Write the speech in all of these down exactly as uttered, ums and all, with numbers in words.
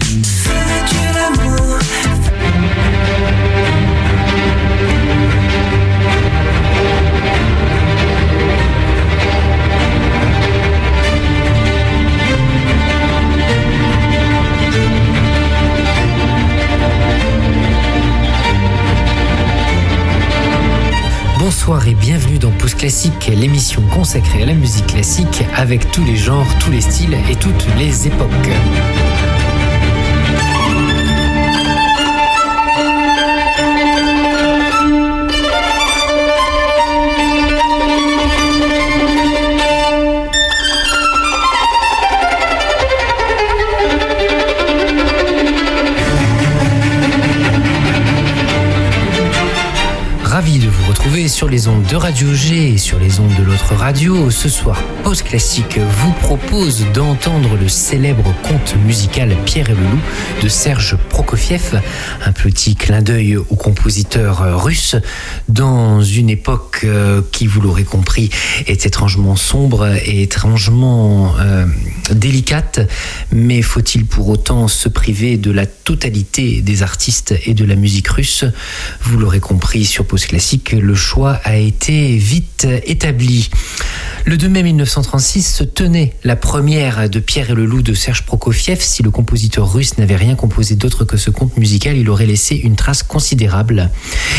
Fais-tu l'amour? Bonsoir et bienvenue dans Pause Classique, l'émission consacrée à la musique classique avec tous les genres, tous les styles et toutes les époques. Ravi de vous retrouver sur les ondes de Radio G et sur les ondes de l'autre radio. Ce soir, Pause Classique vous propose d'entendre le célèbre conte musical Pierre et le loup de Serge Prokofiev, un petit clin d'œil au compositeur russe dans une époque qui, vous l'aurez compris, est étrangement sombre et étrangement euh, délicate. Mais faut-il pour autant se priver de la totalité des artistes et de la musique russe? Vous l'aurez compris sur Pause Classique, le choix a été vite établi. Le deux mai mille neuf cent trente-six se tenait la première de Pierre et le loup de Serge Prokofiev. Si le compositeur russe n'avait rien composé d'autre que ce conte musical, il aurait laissé une trace considérable.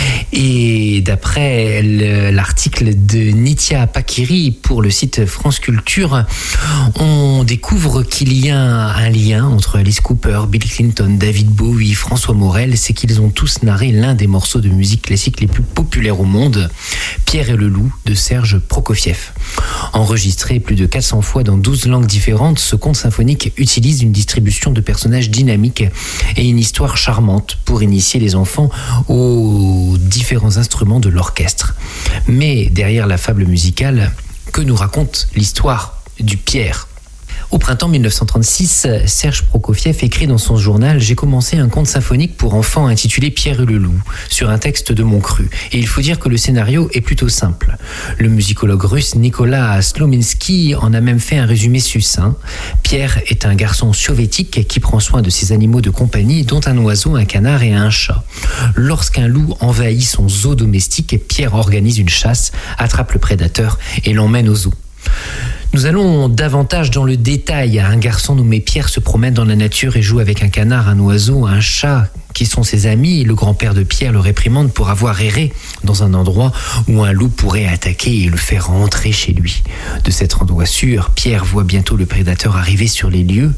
Et d'après l'article de Nitya Pakiri pour le site France Culture, on découvre qu'il y a un lien entre Alice Cooper, Bill Clinton, David Bowie, François Morel, c'est qu'ils ont tous narré l'un des morceaux de musique classique les plus populaires au monde, Pierre et le loup de Serge Prokofiev. Enregistré plus de quatre cents fois dans douze langues différentes, ce conte symphonique utilise une distribution de personnages dynamiques et une histoire charmante pour initier les enfants aux différents instruments de l'orchestre. Mais derrière la fable musicale, que nous raconte l'histoire du Pierre ? Au printemps mille neuf cent trente-six, Serge Prokofiev écrit dans son journal « J'ai commencé un conte symphonique pour enfants intitulé Pierre et le loup, sur un texte de mon cru. Et il faut dire que le scénario est plutôt simple. Le musicologue russe Nicolas Slominski en a même fait un résumé succinct. Pierre est un garçon soviétique qui prend soin de ses animaux de compagnie, dont un oiseau, un canard et un chat. Lorsqu'un loup envahit son zoo domestique, Pierre organise une chasse, attrape le prédateur et l'emmène au zoo. Nous allons davantage dans le détail. Un garçon nommé Pierre se promène dans la nature et joue avec un canard, un oiseau, un chat qui sont ses amis. Le grand-père de Pierre le réprimande pour avoir erré dans un endroit où un loup pourrait attaquer et le faire rentrer chez lui. De cet endroit sûr, Pierre voit bientôt le prédateur arriver sur les lieux.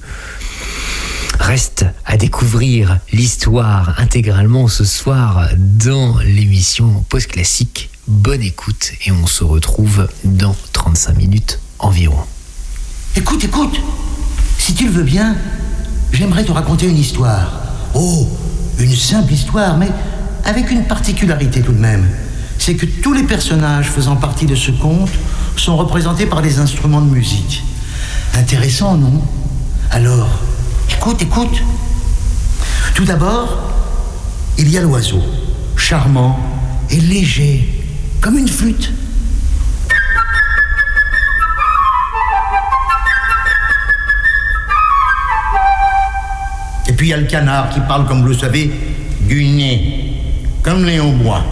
Reste à découvrir l'histoire intégralement ce soir dans l'émission Pause Classique. Bonne écoute et on se retrouve dans trente-cinq minutes environ. Écoute, écoute, si tu le veux bien, j'aimerais te raconter une histoire. Oh, une simple histoire, mais avec une particularité tout de même. C'est que tous les personnages faisant partie de ce conte sont représentés par des instruments de musique. Intéressant, non? Alors, écoute, écoute. Tout d'abord, il y a l'oiseau, charmant et léger, comme une flûte. Et puis il y a le canard qui parle, comme vous le savez, du nez, comme Léon Bois.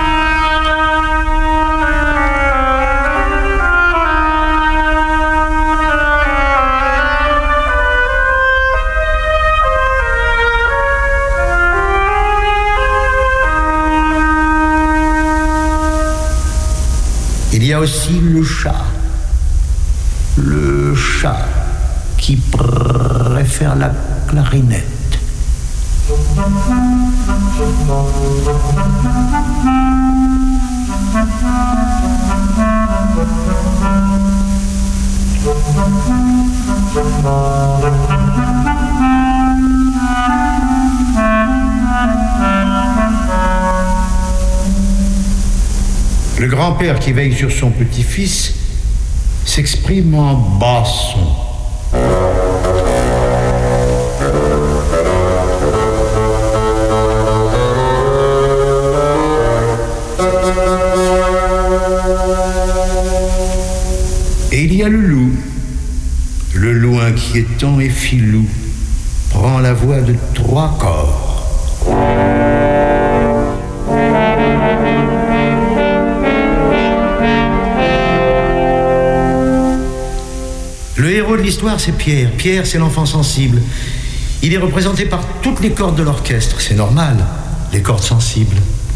Il y a aussi le chat. Le chat qui préfère la clarinette. Le grand-père qui veille sur son petit-fils s'exprime en basson. Et il y a le loup. Le loup inquiétant et filou prend la voix de trois corps. Le héros de l'histoire, c'est Pierre. Pierre, c'est l'enfant sensible. Il est représenté par toutes les cordes de l'orchestre. C'est normal, les cordes sensibles.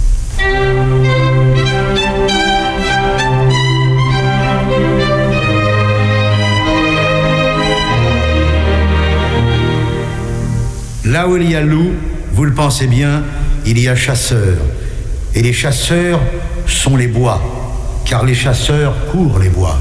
Là où il y a loup, vous le pensez bien, il y a chasseur. Et les chasseurs sont les bois, car les chasseurs courent les bois.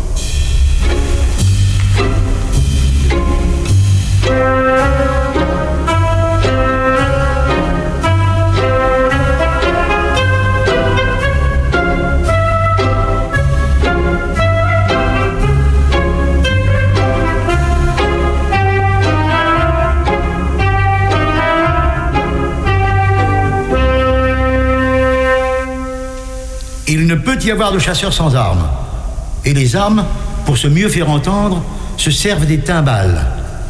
Il ne peut y avoir de chasseurs sans armes. Et les armes, pour se mieux faire entendre, se servent des timbales.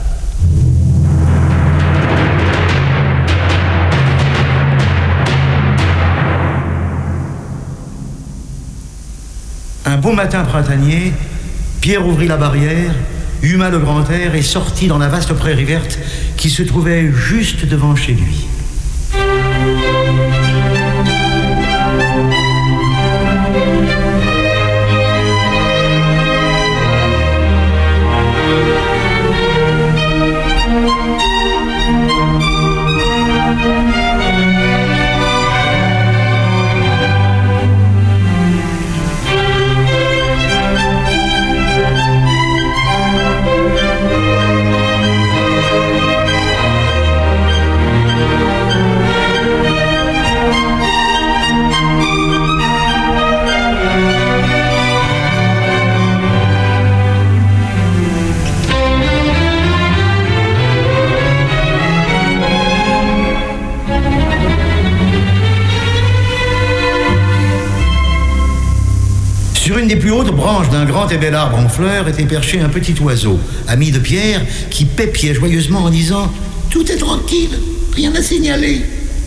Un beau matin printanier, Pierre ouvrit la barrière, huma le grand air et sortit dans la vaste prairie verte qui se trouvait juste devant chez lui. Sur une des plus hautes branches d'un grand et bel arbre en fleurs était perché un petit oiseau, ami de Pierre, qui pépiait joyeusement en disant « Tout est tranquille, rien à signaler ».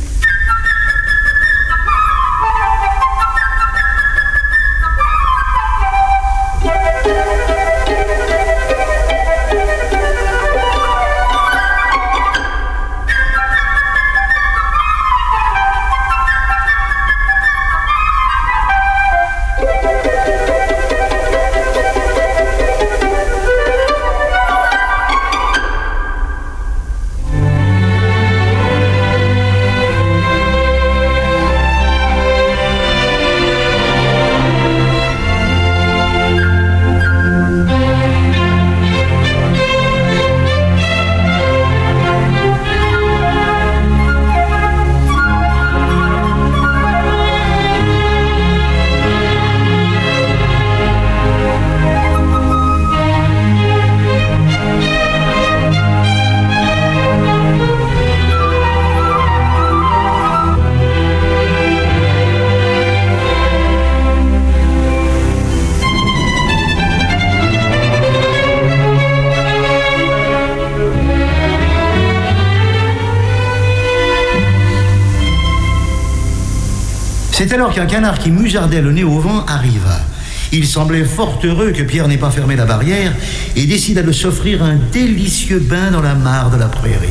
C'est alors qu'un canard qui musardait le nez au vent arriva. Il semblait fort heureux que Pierre n'ait pas fermé la barrière et décida de s'offrir un délicieux bain dans la mare de la prairie.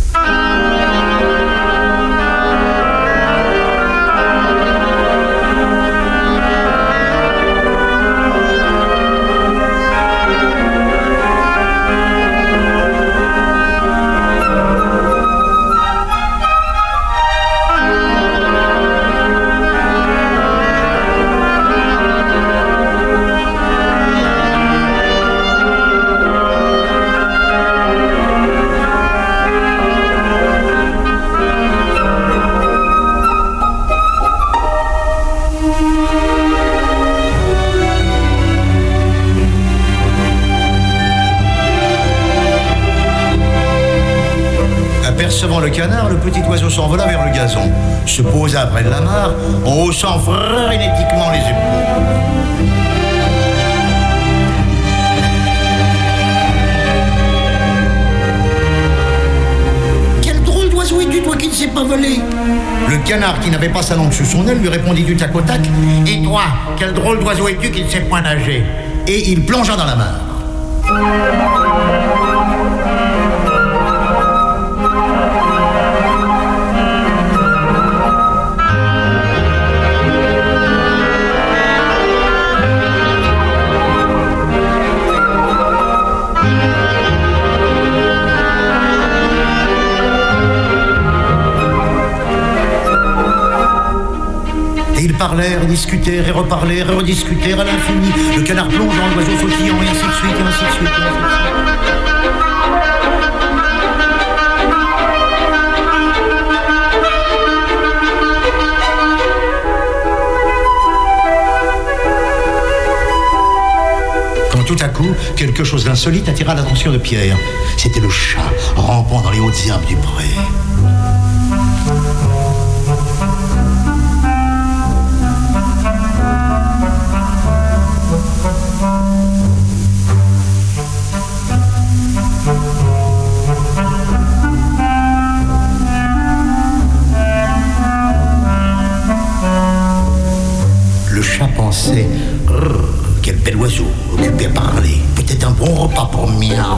Apercevant le canard, le petit oiseau s'envola vers le gazon, se posa près de la mare, en haussant frénétiquement les épaules. Quel s'est pas volé. Le canard, qui n'avait pas sa langue sous son aile, lui répondit du tac au tac. Et toi, quel drôle d'oiseau es-tu qui ne sait point nager? Et il plongea dans la mare. Ils parlèrent, discutèrent et reparlèrent et rediscutèrent à l'infini. Le canard plongeant, l'oiseau sautillant, et ainsi de suite, et ainsi de suite, et ainsi de suite. Quand tout à coup, quelque chose d'insolite attira l'attention de Pierre. C'était le chat, rampant dans les hautes herbes du pré. Pensait, quel bel oiseau, occupé à parler. Peut-être un bon repas pour miaou.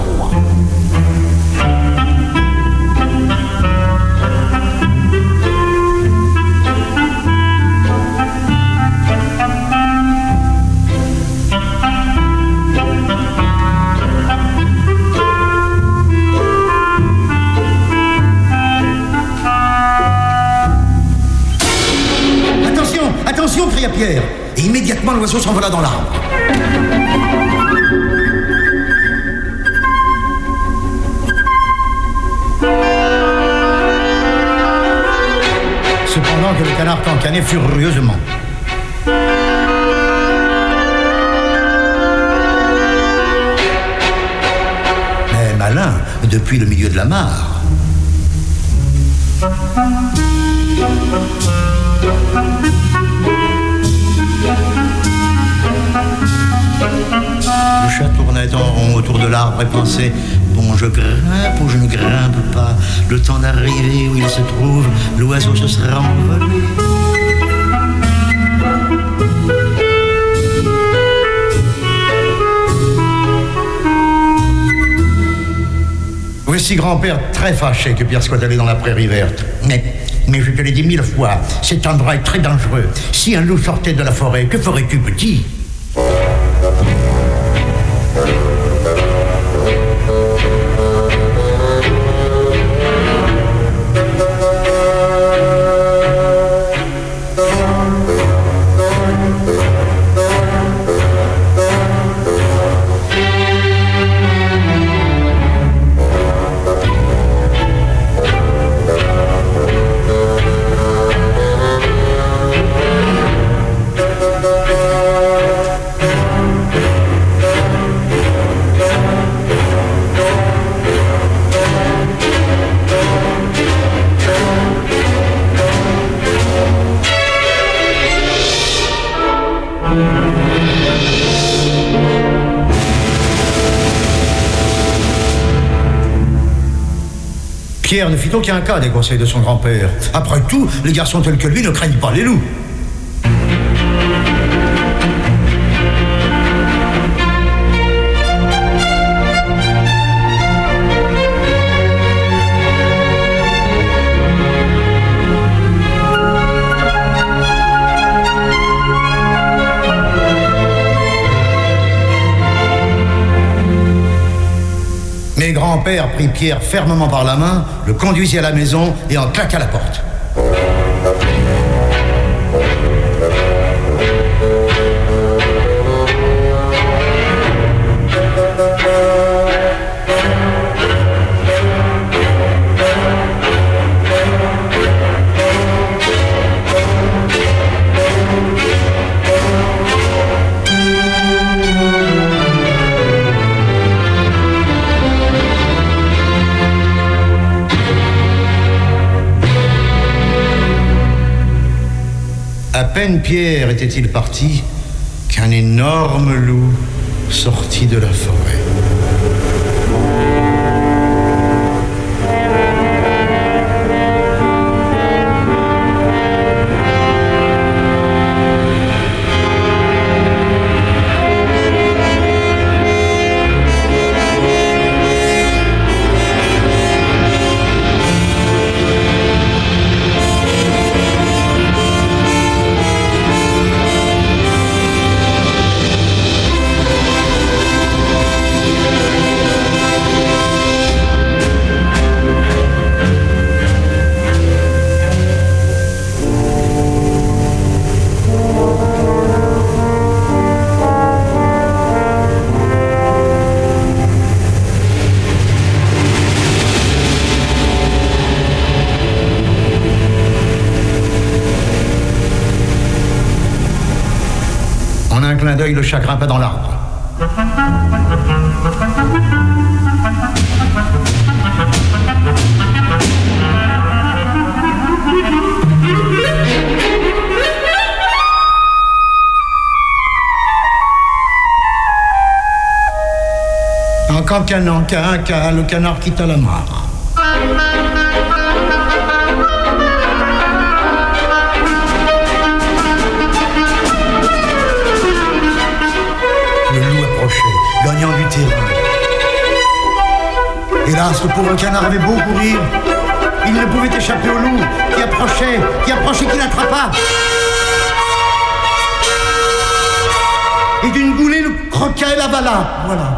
Attention, attention, cria Pierre. Et immédiatement, l'oiseau s'envola dans l'arbre. Cependant que le canard cancanait furieusement. Mais malin, depuis le milieu de la mare. Le chat tournait en rond autour de l'arbre et pensait: bon, je grimpe ou je ne grimpe pas. Le temps d'arriver où il se trouve, l'oiseau se sera envolé. Voici grand-père très fâché que Pierre soit allé dans la prairie verte. Mais, mais je te l'ai dit mille fois, cet endroit est très dangereux. Si un loup sortait de la forêt, que ferais-tu, petit ? Pierre ne fit aucun cas des conseils de son grand-père. Après tout, les garçons tels que lui ne craignent pas les loups. Mais grand-père prit Pierre fermement par la main, le conduisit à la maison et en claqua la porte. À peine Pierre était-il parti qu'un énorme loup sortit de la forêt. clin d'œil, le chat grimpa dans l'arbre. En cancanant, qu'un cas, le canard quitta la mare. Le loup approchait, gagnant du terrain. Hélas, le pauvre canard avait beau courir, il ne pouvait échapper au loup, qui approchait, qui approchait, qui l'attrapa. Et d'une goulée, le croqua et l'avala. Voilà.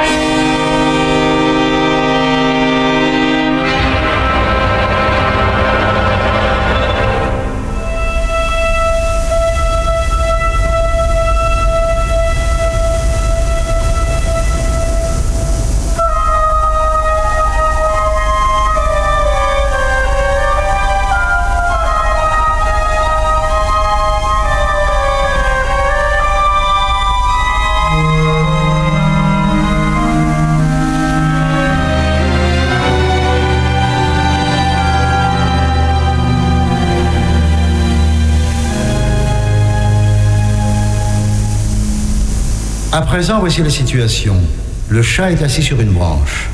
À présent, voici la situation. Le chat est assis sur une branche.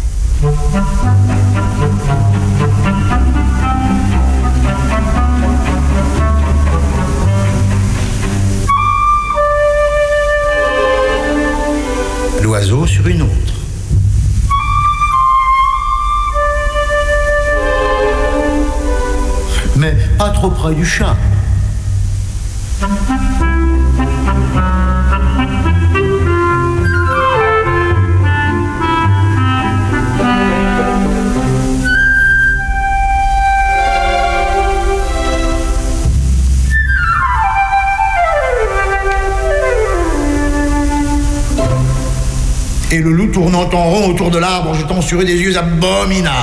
L'oiseau sur une autre. Mais pas trop près du chat. Et le loup tournant en rond autour de l'arbre, jetant sur eux des yeux abominables.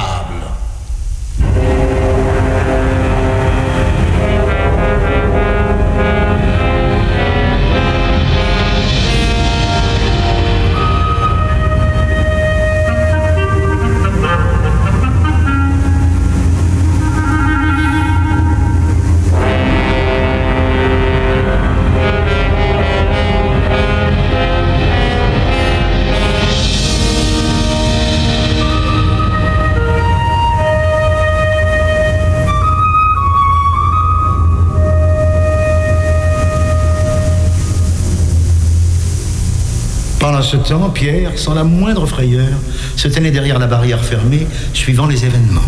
Pendant ce temps, Pierre, sans la moindre frayeur, se tenait derrière la barrière fermée, suivant les événements.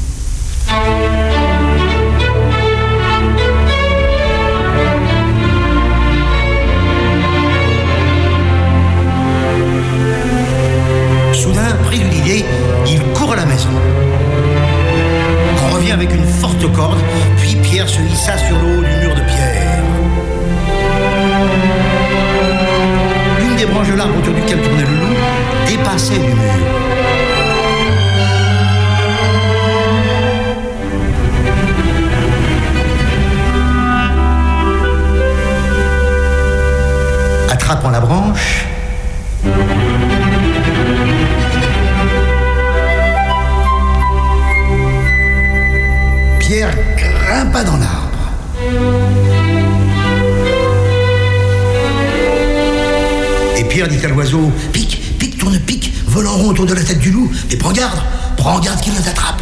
Soudain, pris d'une idée, il court à la maison. On revient avec une forte corde, puis Pierre se hissa sur le haut du mur de pierre. Les branches de l'arbre autour duquel tournait le loup dépassaient du mur. Attrapant la branche, Pierre grimpa dans l'arbre. Pierre dit à l'oiseau, pique, pique, tourne, pique, vole en rond autour de la tête du loup, et prends garde, prends garde qu'il nous attrape.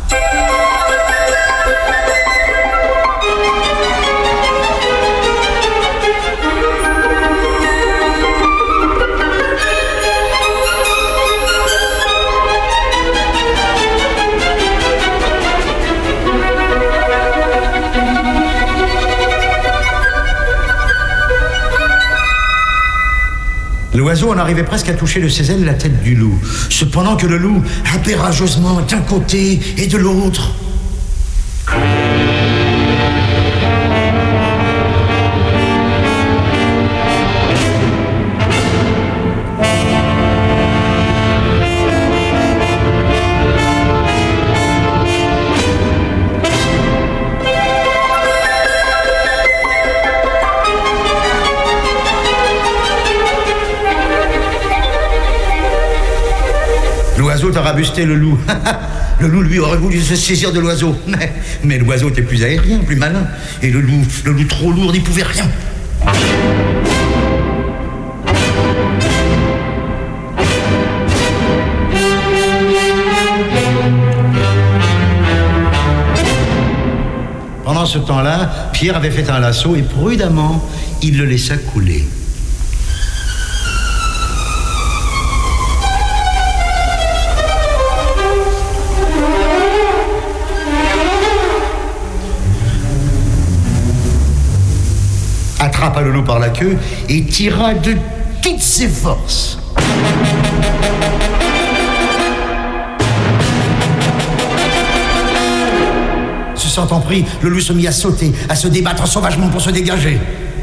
L'oiseau en arrivait presque à toucher de ses ailes la tête du loup, cependant que le loup, impérageusement d'un côté et de l'autre, l'autre a rabusté le loup. Le loup, lui, aurait voulu se saisir de l'oiseau. Mais, mais l'oiseau était plus aérien, plus malin. Et le loup, le loup trop lourd, n'y pouvait rien. Pendant ce temps-là, Pierre avait fait un lasso et prudemment, il le laissa couler. Attrapa le loup par la queue et tira de toutes ses forces. Se sentant pris, le loup se mit à sauter, à se débattre sauvagement pour se dégager.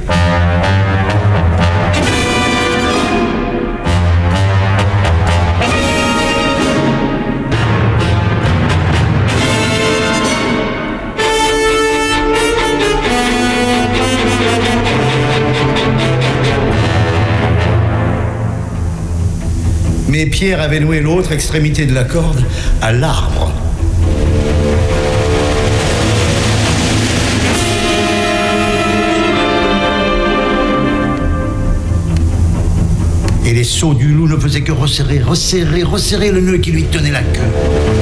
Mais Pierre avait noué l'autre extrémité de la corde à l'arbre. Et les sauts du loup ne faisaient que resserrer, resserrer, resserrer le nœud qui lui tenait la queue.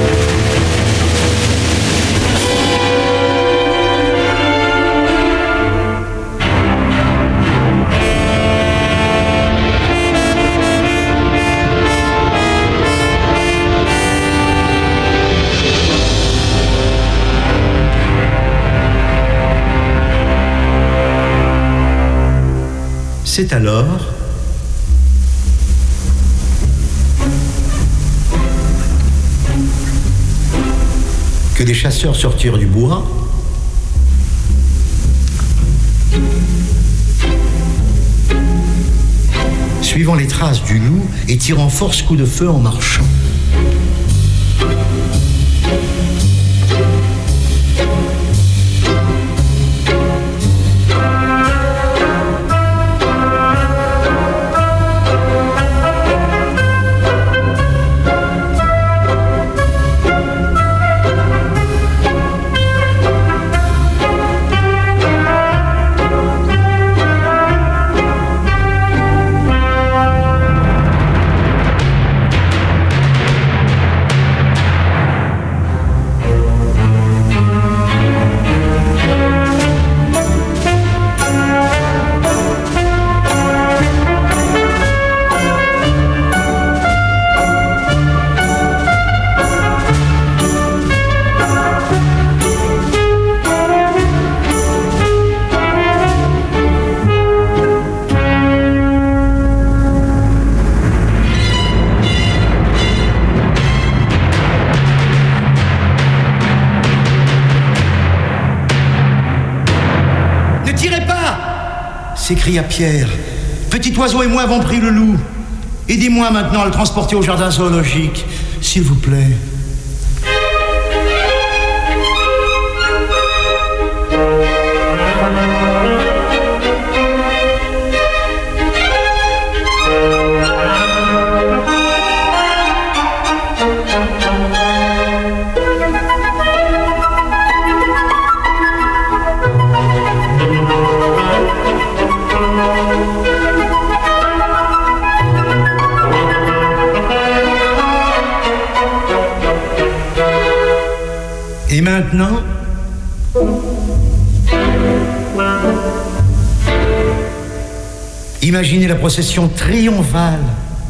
C'est alors que des chasseurs sortirent du bois suivant les traces du loup et tirant force coups de feu en marchant. S'écria Pierre. Petit oiseau et moi avons pris le loup. Aidez-moi maintenant à le transporter au jardin zoologique, s'il vous plaît. Et maintenant, imaginez la procession triomphale.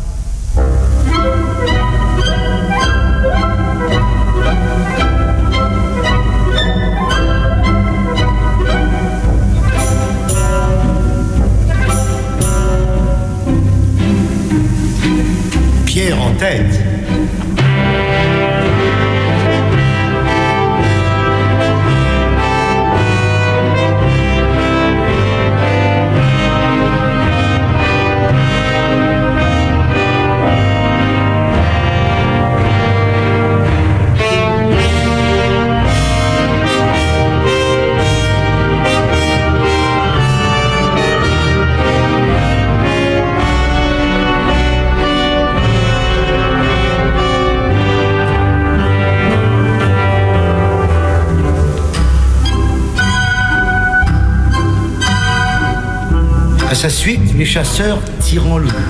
Pierre en tête. sa suite, les chasseurs tirant le loup.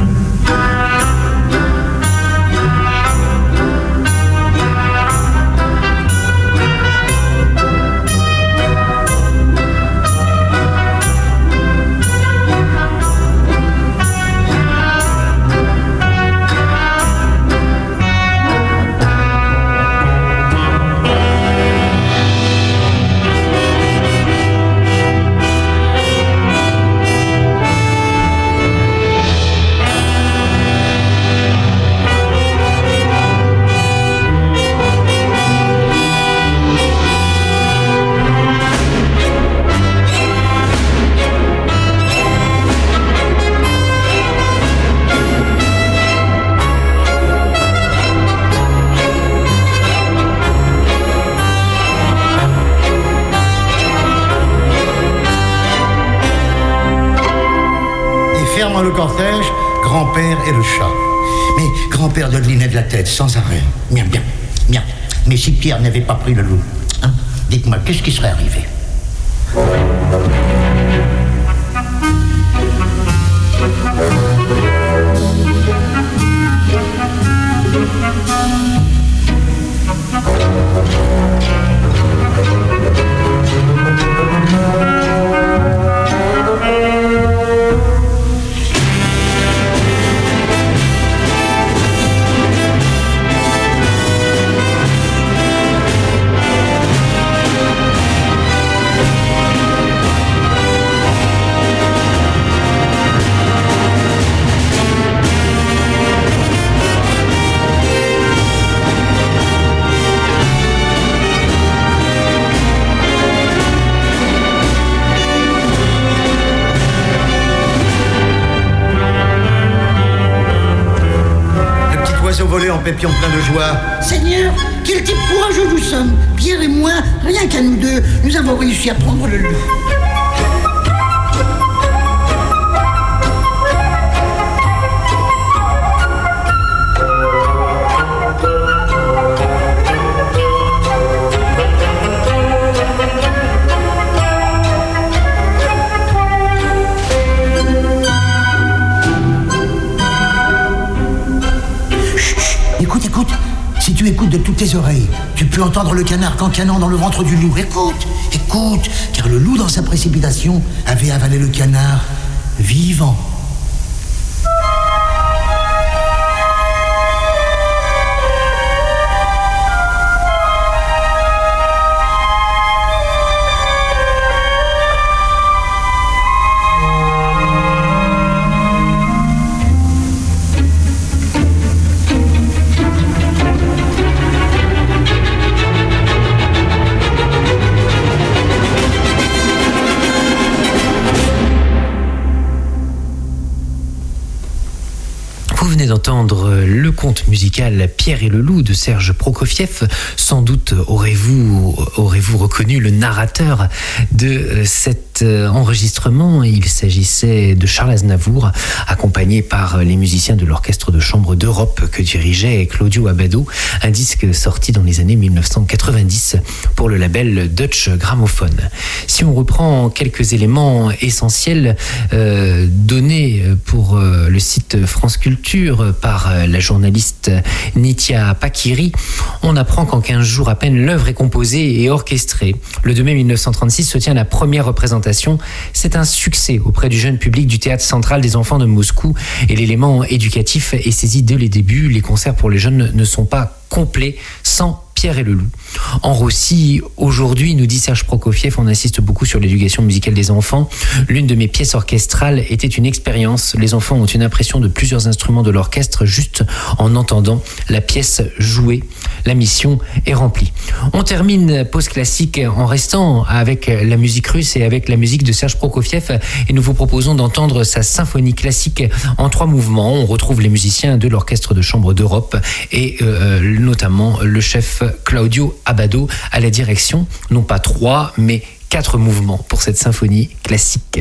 Le cortège, grand-père et le chat. Mais grand-père dodelinait de la tête sans arrêt. Bien, bien, bien. Mais si Pierre n'avait pas pris le loup, hein, dites-moi, qu'est-ce qui serait arrivé? Volé en pépiant plein de joie. Seigneur, quel type courageux nous sommes. Pierre et moi, rien qu'à nous deux, nous avons réussi à prendre le loup. Écoute, écoute, si tu écoutes de toutes tes oreilles, tu peux entendre le canard cancanant dans le ventre du loup. Écoute, écoute, car le loup, dans sa précipitation, avait avalé le canard vivant. D'entendre le conte musical Pierre et le loup de Serge Prokofiev. Sans doute aurez-vous aurez-vous reconnu le narrateur de cet enregistrement. Il s'agissait de Charles Aznavour, accompagné par les musiciens de l'Orchestre de chambre d'Europe que dirigeait Claudio Abbado, un disque sorti dans les années mille neuf cent quatre-vingt-dix pour le label Deutsche Grammophon. Si on reprend quelques éléments essentiels euh, donnés pour euh, le site France Culture par la journaliste Nithya Pakiri, on apprend qu'en quinze jours à peine, l'œuvre est composée et orchestrée. Le deux mai mille neuf cent trente-six se tient la première représentation. C'est un succès auprès du jeune public du Théâtre central des enfants de Moscou et l'élément éducatif est saisi dès les débuts. Les concerts pour les jeunes ne sont pas complets sans Pierre et le loup. En Rossi, aujourd'hui, nous dit Serge Prokofiev, on insiste beaucoup sur l'éducation musicale des enfants. L'une de mes pièces orchestrales était une expérience. Les enfants ont une impression de plusieurs instruments de l'orchestre juste en entendant la pièce jouer. La mission est remplie. On termine Pause Classique en restant avec la musique russe et avec la musique de Serge Prokofiev et nous vous proposons d'entendre sa symphonie classique en trois mouvements. On retrouve les musiciens de l'Orchestre de chambre d'Europe et euh, notamment le chef Claudio Abbado à la direction, non pas trois, mais quatre mouvements pour cette symphonie classique.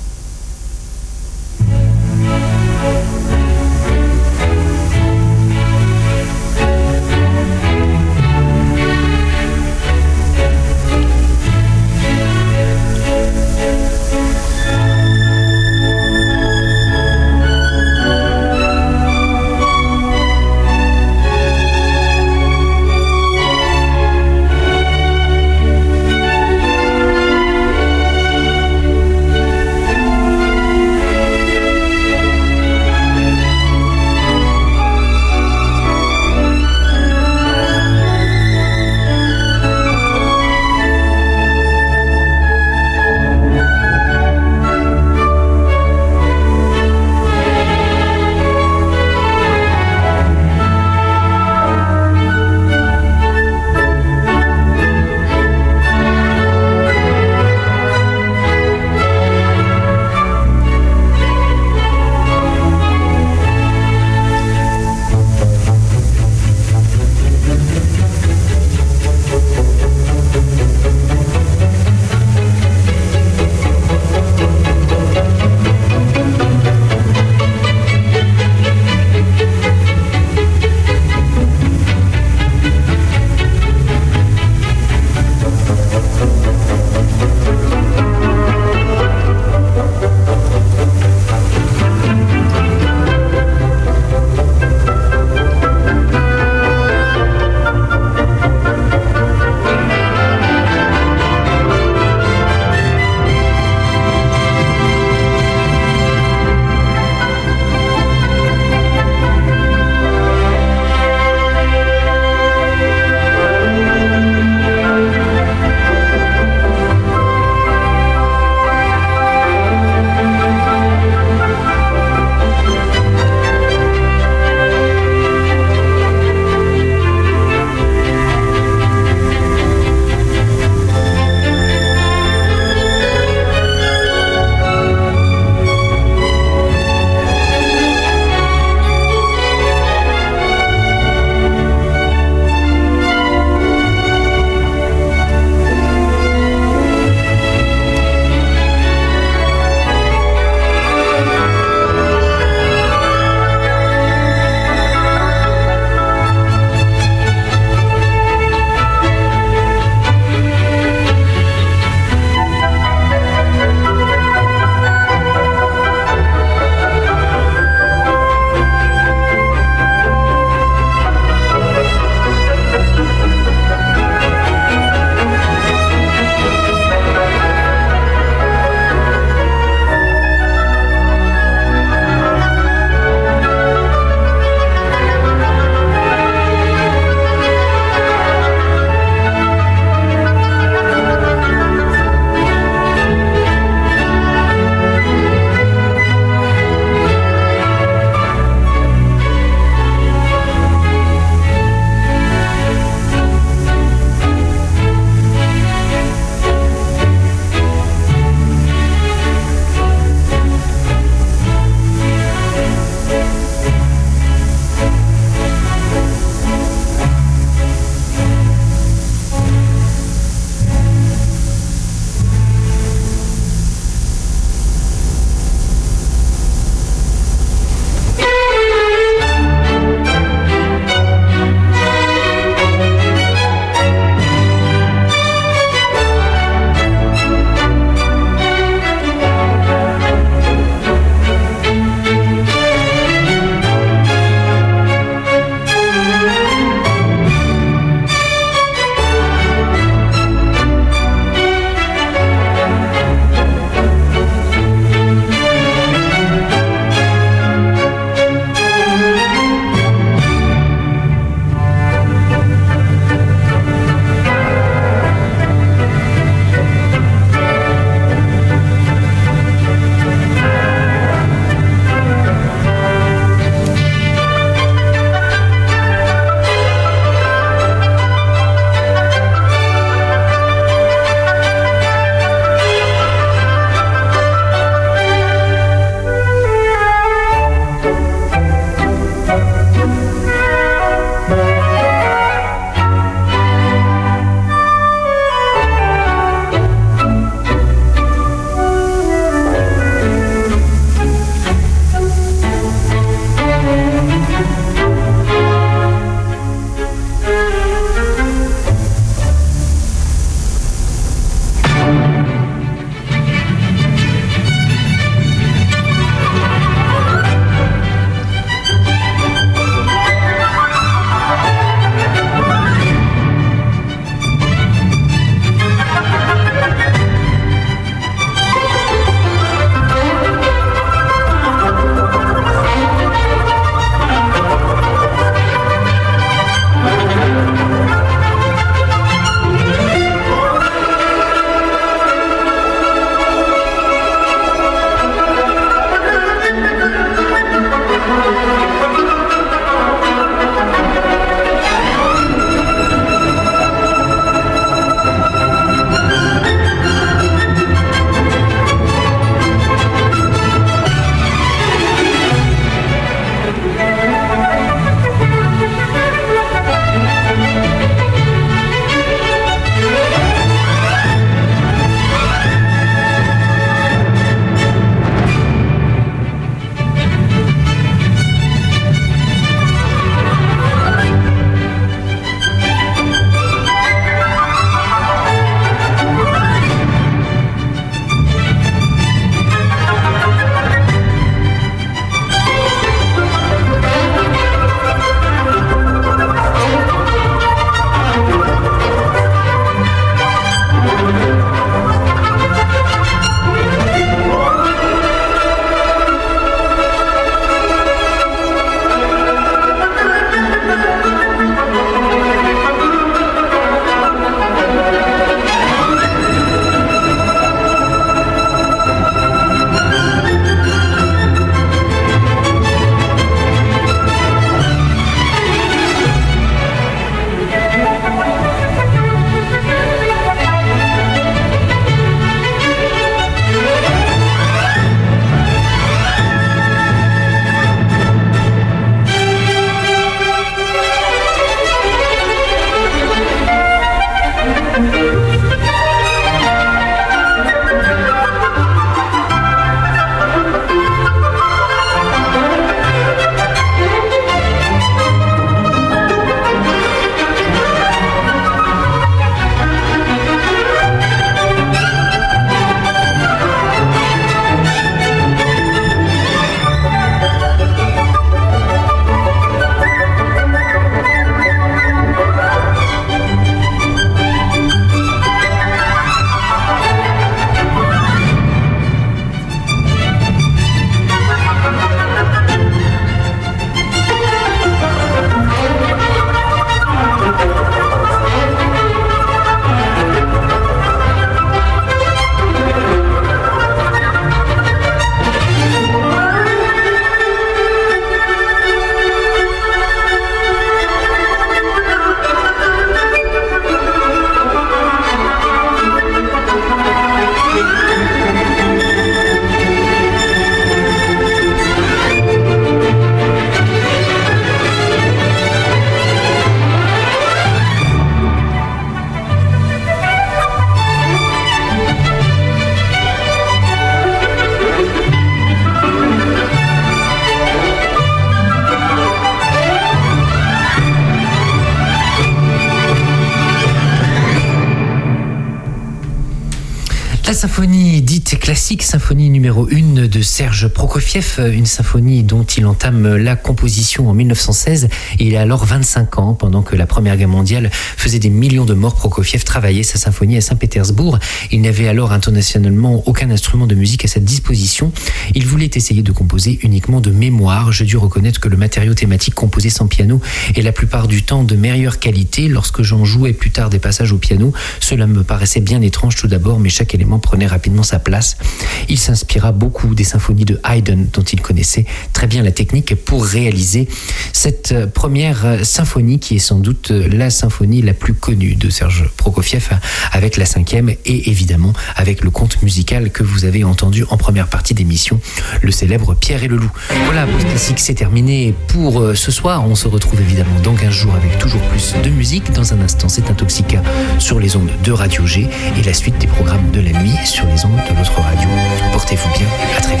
La symphonie dite classique, symphonie numéro un de Serge Prokofiev, une symphonie dont il entame la composition en mille neuf cent seize et il a alors vingt-cinq ans. Pendant que la Première Guerre mondiale faisait des millions de morts, Prokofiev travaillait sa symphonie à Saint-Pétersbourg. Il n'avait alors internationalement aucun instrument de musique à sa disposition. Il voulait essayer de composer uniquement de mémoire. Je dus reconnaître que le matériau thématique composé sans piano est la plupart du temps de meilleure qualité. Lorsque j'en jouais plus tard des passages au piano, cela me paraissait bien étrange tout d'abord, mais chaque élément prenait rapidement sa place. Il s'inspira beaucoup des symphonies de Haydn, dont il connaissait très bien la technique pour réaliser cette première symphonie, qui est sans doute la symphonie la plus connue de Serge Prokofiev, avec la cinquième et évidemment avec le conte musical que vous avez entendu en première partie d'émission, le célèbre Pierre et le Loup. Voilà, Pause Classique, c'est terminé pour ce soir. On se retrouve évidemment dans quinze jours avec toujours plus de musique. Dans un instant, c'est Intoxica sur les ondes de Radio G et la suite des programmes de la nuit sur les ondes de l'autre radio. Portez-vous bien, à très vite.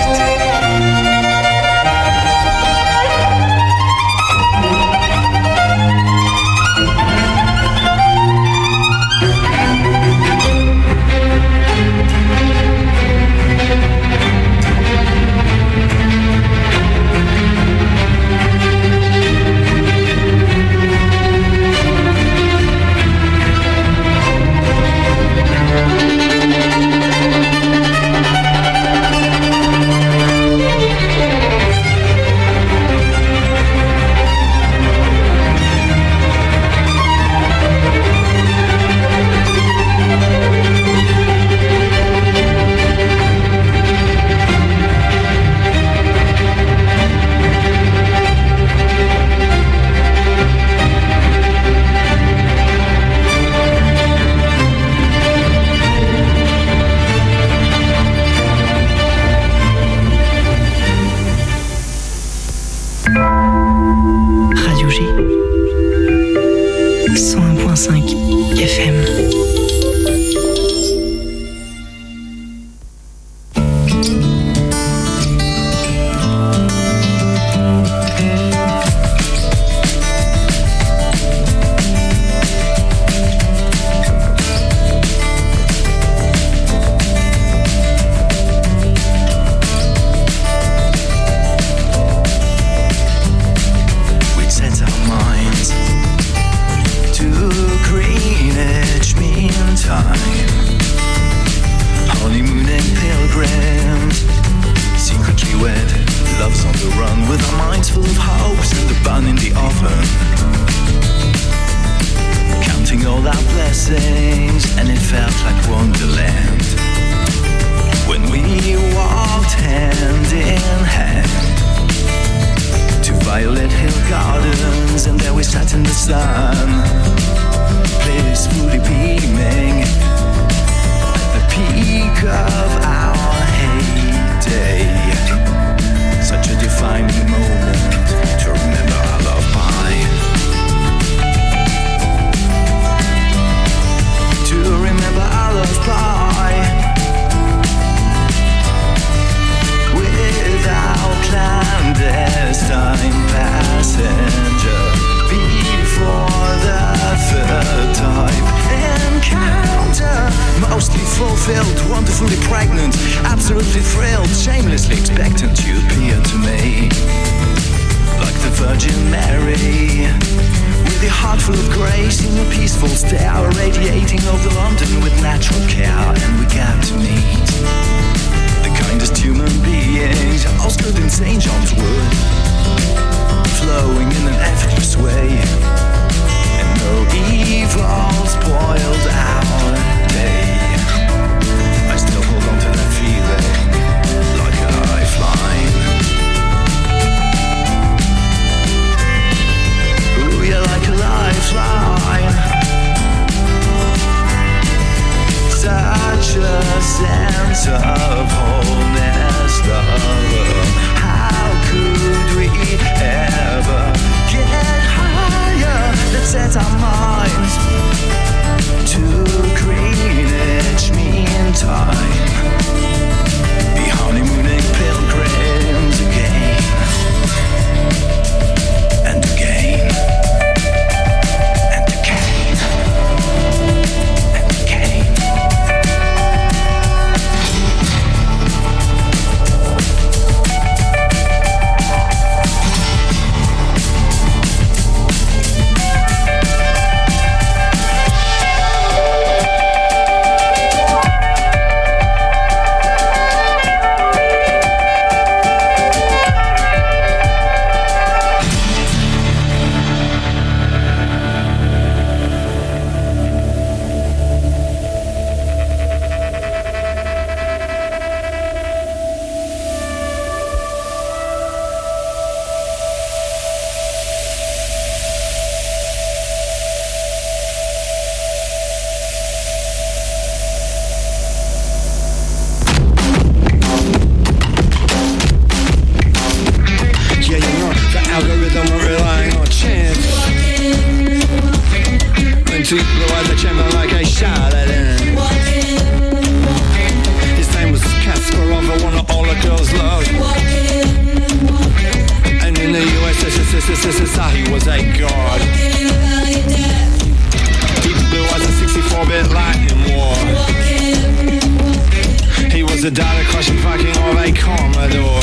a data crushing fucking of a Commodore.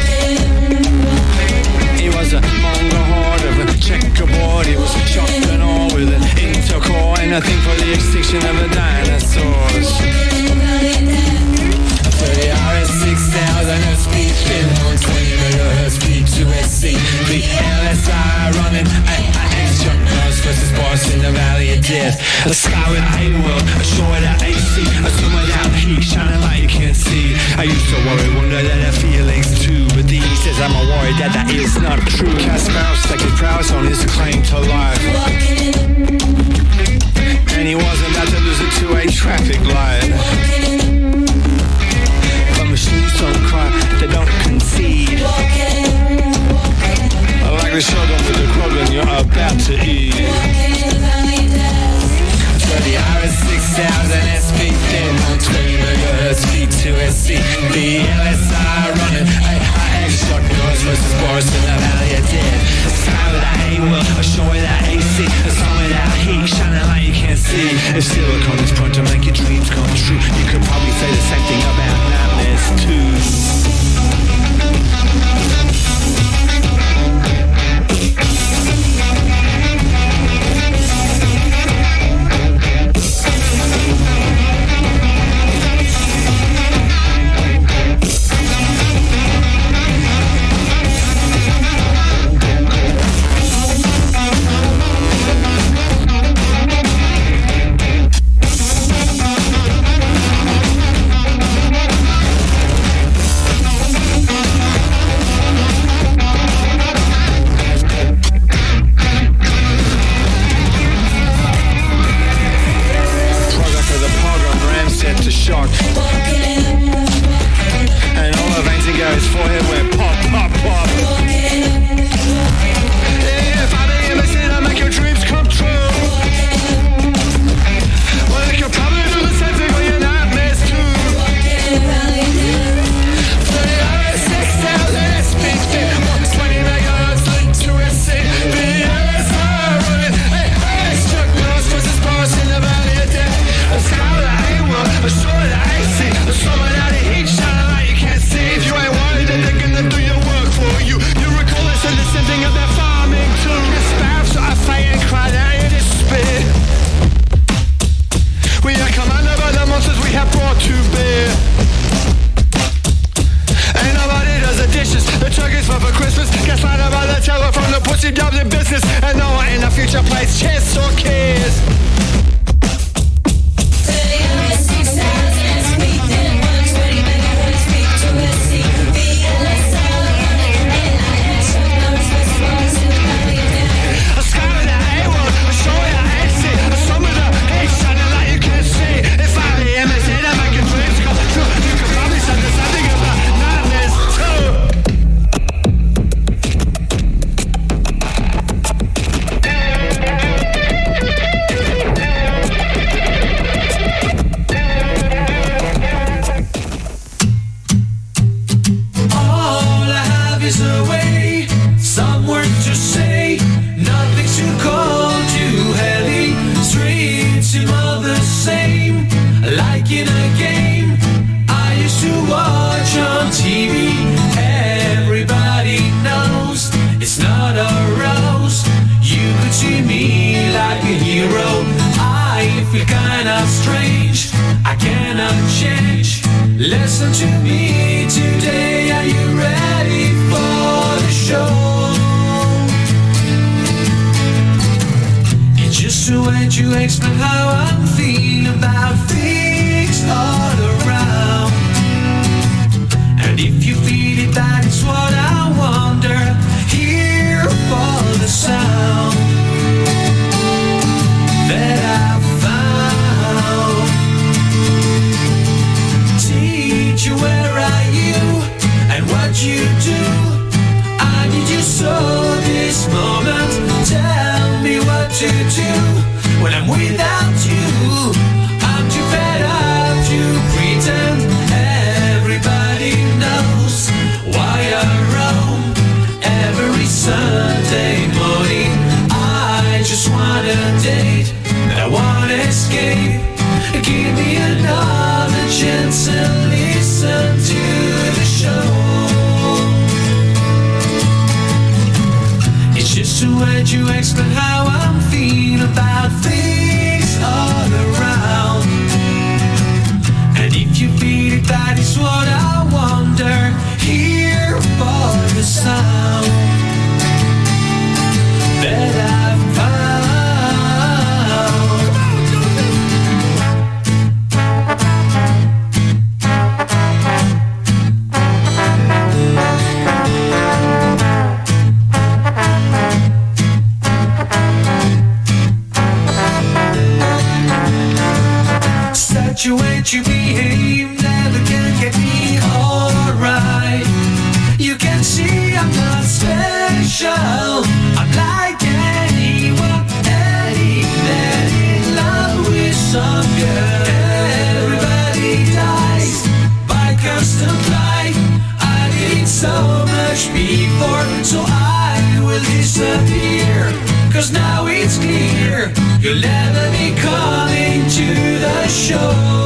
He was a mongohorde of a checkerboard. He was chopped and all with an intercore and a thing for the extinction of the dinosaurs. For the R S six thousand at speed, spin on twenty megahertz, P two S C, the L S I running at Chuck Norris versus Boss in the Valley of Death. A sky without a world, a shore without A C, a sun without heat, shining light you can't see. I used to worry, wonder that I feelings too, but these says I'm a worry that that is not true. Kasparov stuck his prowess on his claim to life, and he wasn't about to lose it to a traffic light. But machines don't cry, they don't concede. Like the shogun with the Krogan you're about to eat. For the R S six thousand S P ten on twenty megahertz, P two S C, the L S I running a high X Chuck Norris versus Boris in the Valley of Death. A sky without a world, a shore without A C, a sun without heat, shining light you can't see. If silicon is prone to make your dreams come true, you could probably say the same thing about nightmares too. Give me another chance and listen. to explain how I'm feeling about things all around. And if you feel it, that is what I wonder. Here for the sound that I've found. Such a way to behave never can get me alright. You can see I'm not special. I'm like anyone, any man in love with some girl. Everybody dies by constant life. I did so much before, so I will disappear. Cause now it's clear you'll never be coming to the show.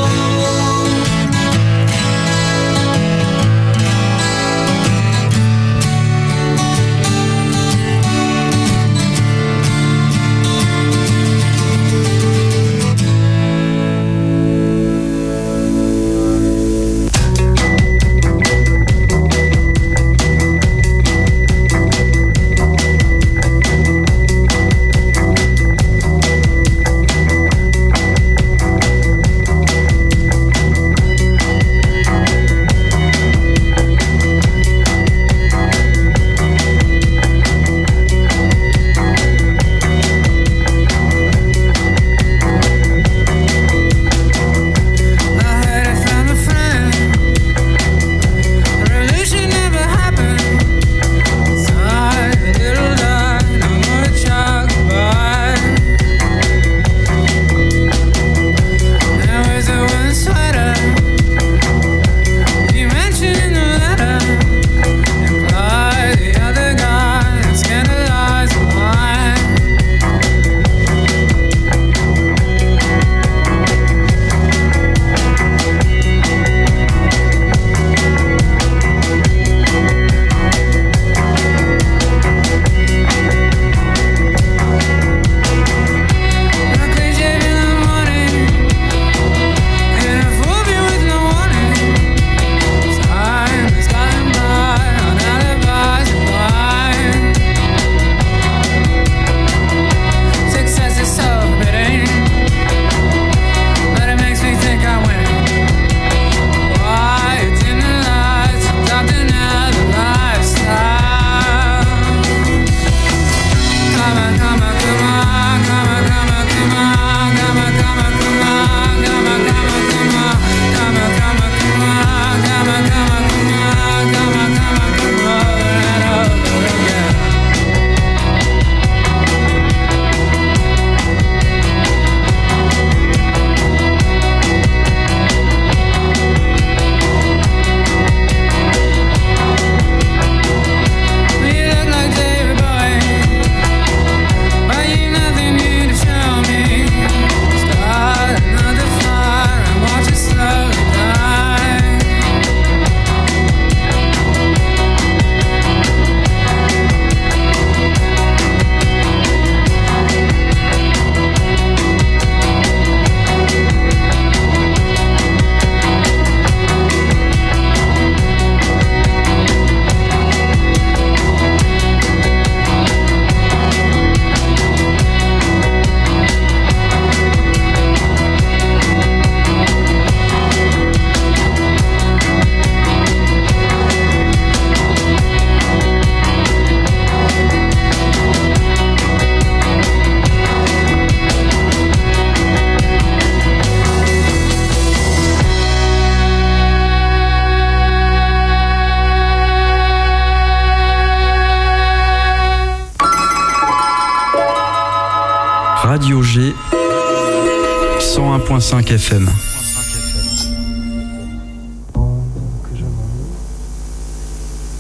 Radio G cent un point cinq F M.